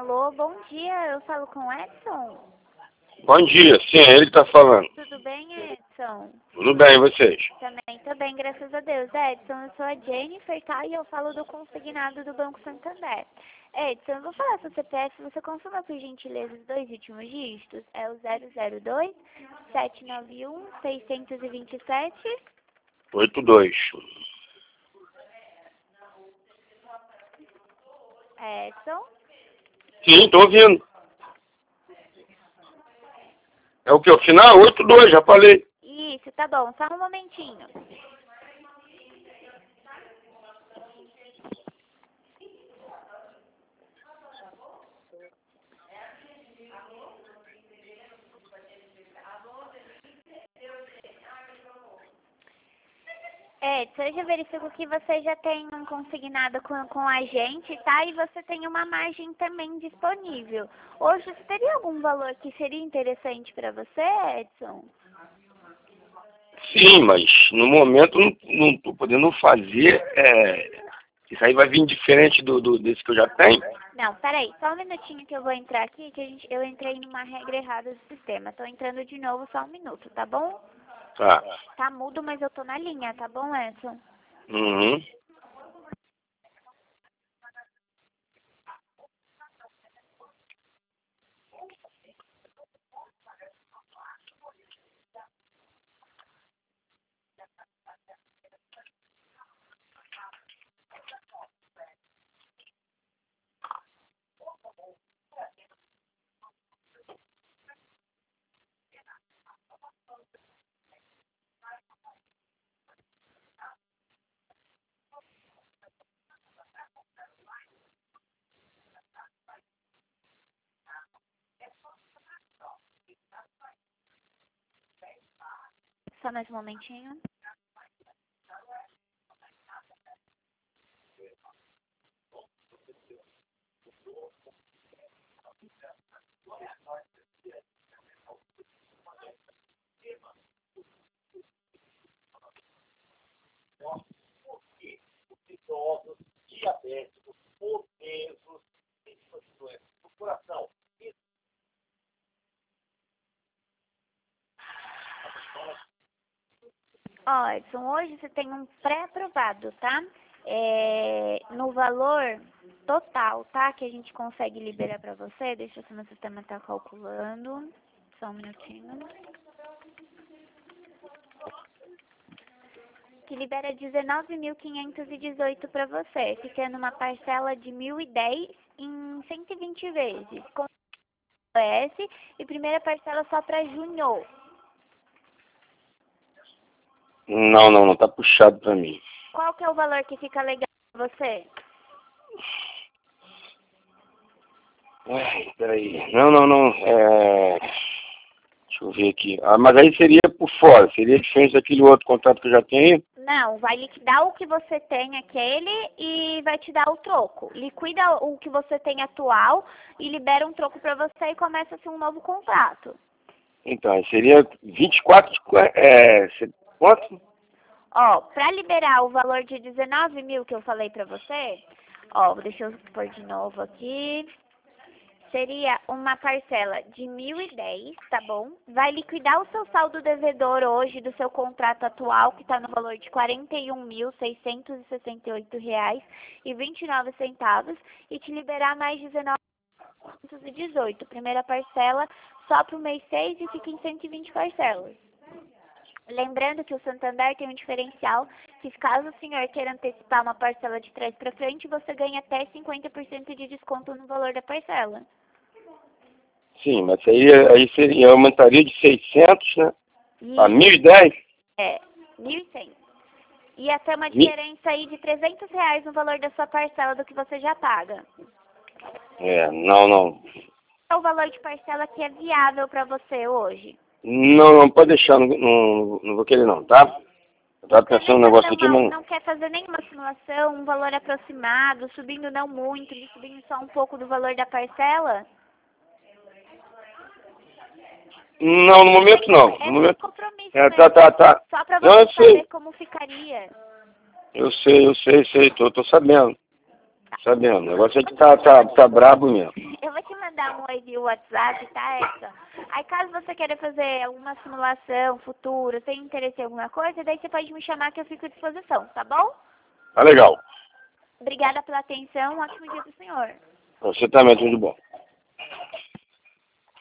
Alô, bom dia, eu falo com o Edson? Bom dia, sim, é ele que está falando. Tudo bem, Edson? Tudo bem, e vocês? Também tô bem, graças a Deus. Edson, eu sou a Jennifer, tá? E eu falo do consignado do Banco Santander. Edson, eu vou falar seu CPF, você confirma por gentileza os dois últimos dígitos? É o 002 791 627. 82. Edson? Sim, estou ouvindo. É o que? O final? 82, já falei. Isso, tá bom, só um momentinho. Edson, eu já verifico que você já tem um consignado com a gente, tá? E você tem uma margem também disponível. Hoje, você teria algum valor que seria interessante para você, Edson? Sim, mas no momento não estou podendo fazer. Isso aí vai vir diferente desse que eu já tenho. Não, peraí, só um minutinho que eu vou entrar aqui, que eu entrei numa regra errada do sistema. Tô entrando de novo, só um minuto, tá bom? Tá. Tá mudo, mas eu tô na linha, tá bom, Edson? Uhum. Só mais um momentinho. Ó, Edson, hoje você tem um pré-aprovado, tá? No valor total, tá? Que a gente consegue liberar pra você. Deixa eu ver se meu sistema tá calculando. Só um minutinho. Que libera 19.518 pra você, ficando uma parcela de 1.010 em 120 vezes. Com S e primeira parcela só pra junho. Não tá puxado para mim. Qual que é o valor que fica legal pra você? Peraí. Não. Deixa eu ver aqui. Ah, mas aí seria por fora, seria diferente daquele outro contrato que eu já tenho. Não, vai liquidar o que você tem aquele e vai te dar o troco. Liquida o que você tem atual e libera um troco pra você e começa-se um novo contrato. Então, aí seria 24, quanto? Ó, pra liberar o valor de 19 mil que eu falei pra você, ó, deixa eu pôr de novo aqui. Seria uma parcela de 1.010, tá bom? Vai liquidar o seu saldo devedor hoje do seu contrato atual, que está no valor de R$ 41.668,29, e te liberar mais 19.518. Primeira parcela só para o mês 6 e fica em 120 parcelas. Lembrando que o Santander tem um diferencial que, caso o senhor queira antecipar uma parcela de trás para frente, você ganha até 50% de desconto no valor da parcela. Sim, mas aí seria, aumentaria de 600, né? A 1.010? É, 1.100. Ia ter uma diferença aí de R$ 300 no valor da sua parcela do que você já paga. Não. É o valor de parcela que é viável para você hoje. Não, pode deixar, não vou querer não, tá? Eu tava pensando um negócio aqui, mas... Não quer fazer nenhuma simulação, um valor aproximado, subindo não muito, subindo só um pouco do valor da parcela? Não, no momento não. É No momento... compromisso Tá. Só para Não, você eu sei. saber como ficaria. Eu sei, tô sabendo. Sabendo. O negócio é que tá brabo mesmo. Eu vou mandar um oi via WhatsApp, tá, Edson? Aí caso você queira fazer alguma simulação futura, tem interesse em alguma coisa, daí você pode me chamar que eu fico à disposição, tá bom? Tá legal. Obrigada pela atenção, um ótimo dia pro senhor. Você também, tudo bom.